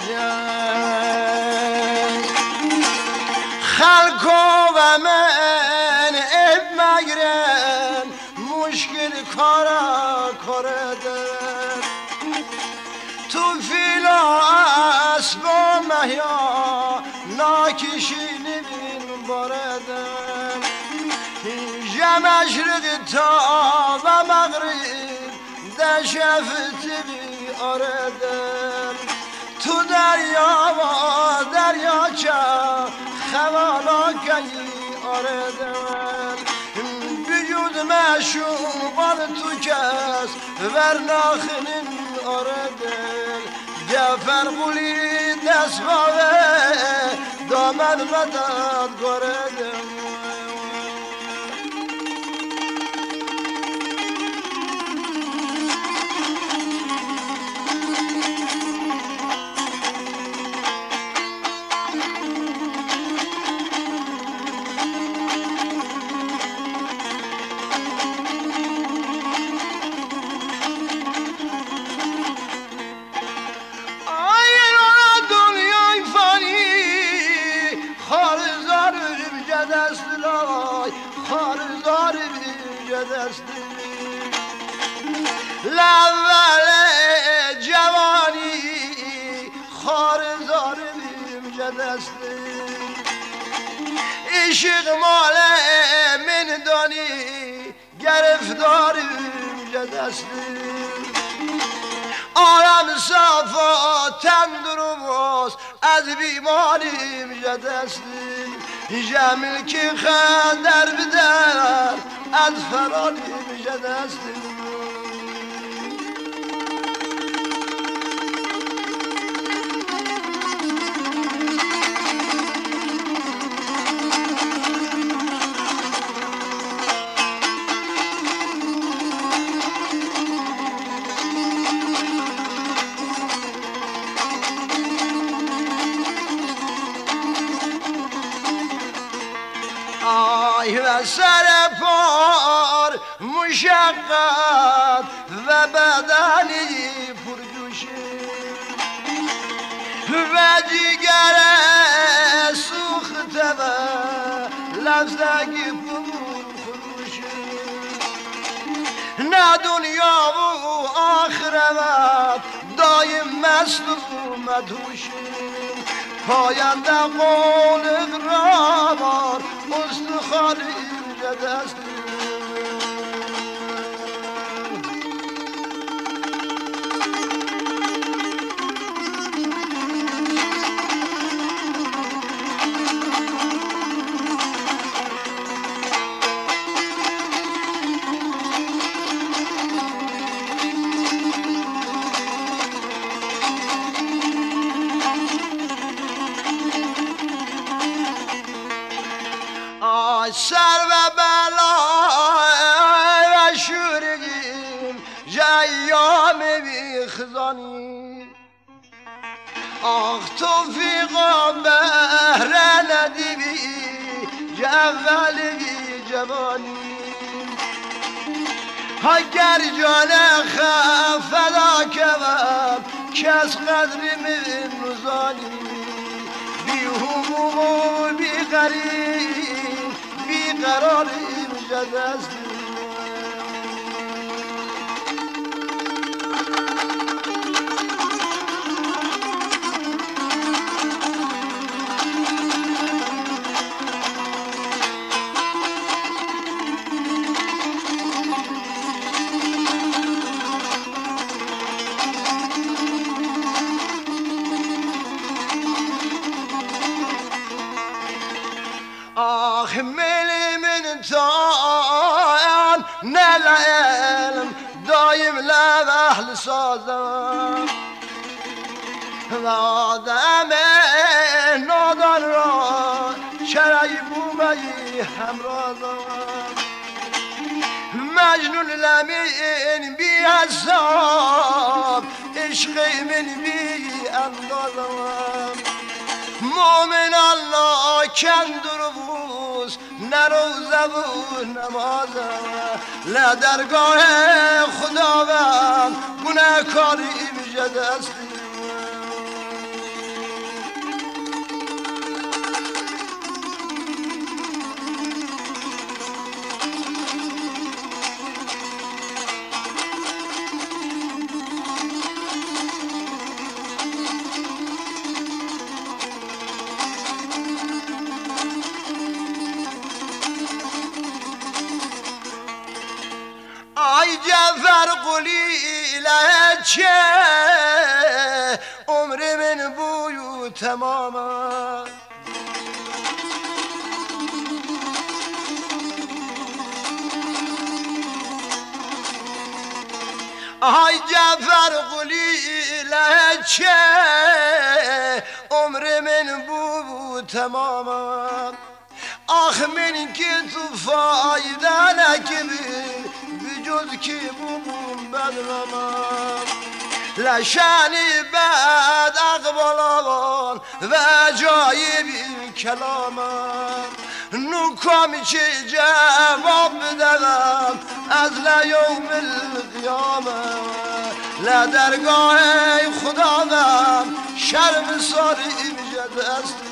خلقو و من اب مگرن مشکل کارا کردن تو فیلا اسبا مهیا ناکشینی بین باردن مشرق تا و مغرب در شفت بی آردن تو دریا و دریا چه خوانا کنی آردن بجود مشوبان تو کس ورناخنین آردن گفر قولی دستگاه دامد مدد گردن لول جوانی خارزار بیم جدستی عشق مال من دانی گرفتار بیم جدستی آرام صفا تندرست از بیماریم جدستی جمیل که خندر بدر از فرانیم جدستی و سر پار مشقت و بدنی پرجوشی و جگر سوخته و لفظگی پر خروشی نه دنیا و آخرت دایم مصدوم مدهوشی پاینده قول اقرار استخوان اینجا دست سر و بلا و شورگیم جیام بی خزانی آخ توفیقا بهره ندیبی جوالگی جوانی اگر جان خفدا کبم کس قدری من نزانی بی حقوق و بی غریب بیقرار اینجا دستی آخ ملی من تان نلعلم دایم لب اهل سازم و آدم نادان را چرای بومایی همرازم مجنون لمین بی حساب عشق من بی اندازم مومن الله کندر بوز نروزه و نمازم لدرگاه خداوند گناه کاری بجد استی لچه عمر من بویو تماما آی جعفر قلی لچه عمر من بو تماما آخ من که تو فایده نکبی بجز که بوم بدنما لشانی بعد اقبالان و جایبی کلامان نکامی که جواب بدم از لیوم القیامه لدرگاه خداوند شرم ساری میجد است